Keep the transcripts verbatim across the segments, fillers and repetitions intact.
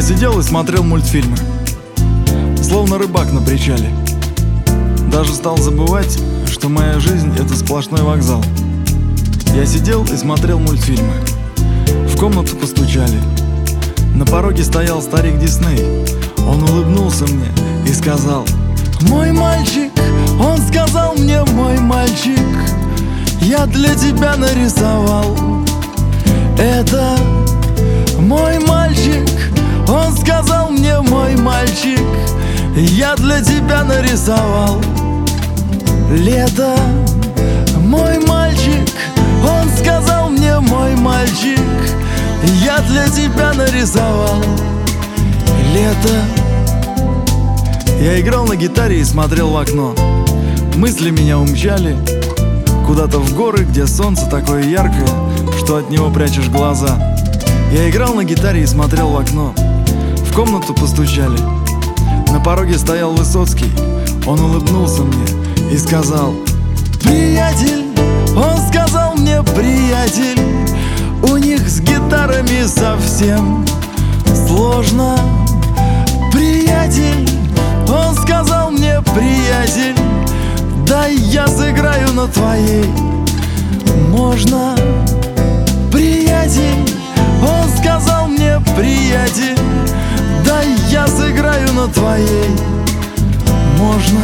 сидел и смотрел мультфильмы, словно рыбак на причале. Даже стал забывать, что моя жизнь — это сплошной вокзал. Я сидел и смотрел мультфильмы. В комнату постучали. На пороге стоял старик Дисней. Он улыбнулся мне и сказал: «Мой мальчик», он сказал мне: «Мой мальчик, я для тебя нарисовал это». Мой мальчик, он сказал мне: «Мой мальчик, я для тебя нарисовал лето». Мой мальчик, он сказал мне: «Мой мальчик, я для тебя нарисовал лето». Я играл на гитаре и смотрел в окно. Мысли меня умчали куда-то в горы, где солнце такое яркое, что от него прячешь глаза. Я играл на гитаре и смотрел в окно. В комнату постучали. На пороге стоял Высоцкий. Он улыбнулся мне и сказал: «Приятель», он сказал мне: «Приятель, у них с гитарами совсем сложно». «Приятель», он сказал мне: «Приятель, дай я сыграю на твоей, можно». «Приятель», он сказал мне: «Приятель, дай я сыграю на твоей, можно».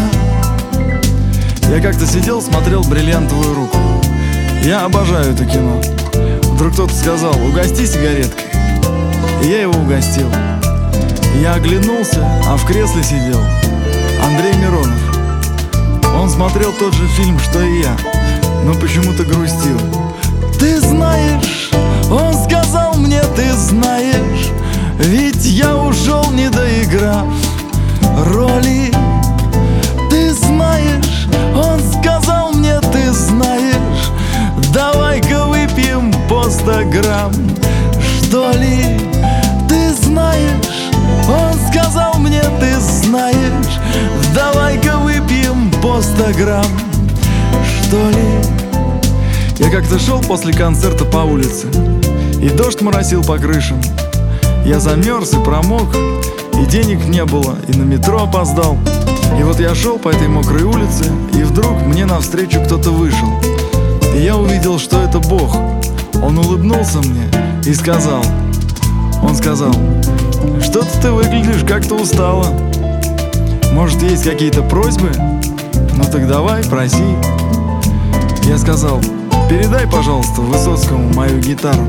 Я как-то сидел, смотрел «Бриллиантовую руку». Я обожаю это кино. Вдруг кто-то сказал: «Угости сигареткой». И я его угостил. Я оглянулся, а в кресле сидел Андрей Миронов. Он смотрел тот же фильм, что и я, но почему-то грустил. «Ты знаешь», он сказал мне: «Ты знаешь, ведь я ушел, не доиграв роли». «Ты знаешь», он сказал мне: «Ты знаешь, давай-ка выпьем по сто грамм, что ли». «Ты знаешь», он сказал мне: «Ты знаешь, давай-ка выпьем по сто грамм, что ли». Я как-то шел после концерта по улице, и дождь моросил по крышам. Я замерз и промок, и денег не было, и на метро опоздал. И вот я шел по этой мокрой улице, и вдруг мне навстречу кто-то вышел. И я увидел, что это Бог. Он улыбнулся мне и сказал, он сказал: «Что-то ты выглядишь как-то устало. Может, есть какие-то просьбы? Ну так давай, проси». Я сказал: «Передай, пожалуйста, Высоцкому мою гитару.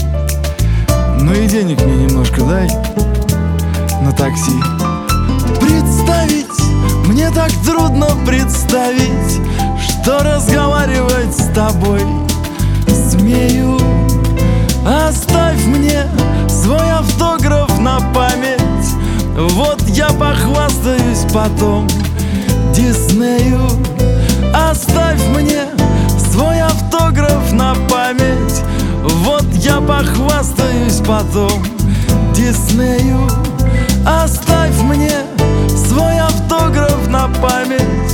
Ну и денег мне немножко дай на такси». Представить, мне так трудно представить, что разговаривать с тобой смею. Оставь мне свой автограф на память, вот я похвастаюсь потом Диснею. Оставь мне свой автограф на память, вот я похвастаюсь потом Диснею. Оставь мне свой автограф на память,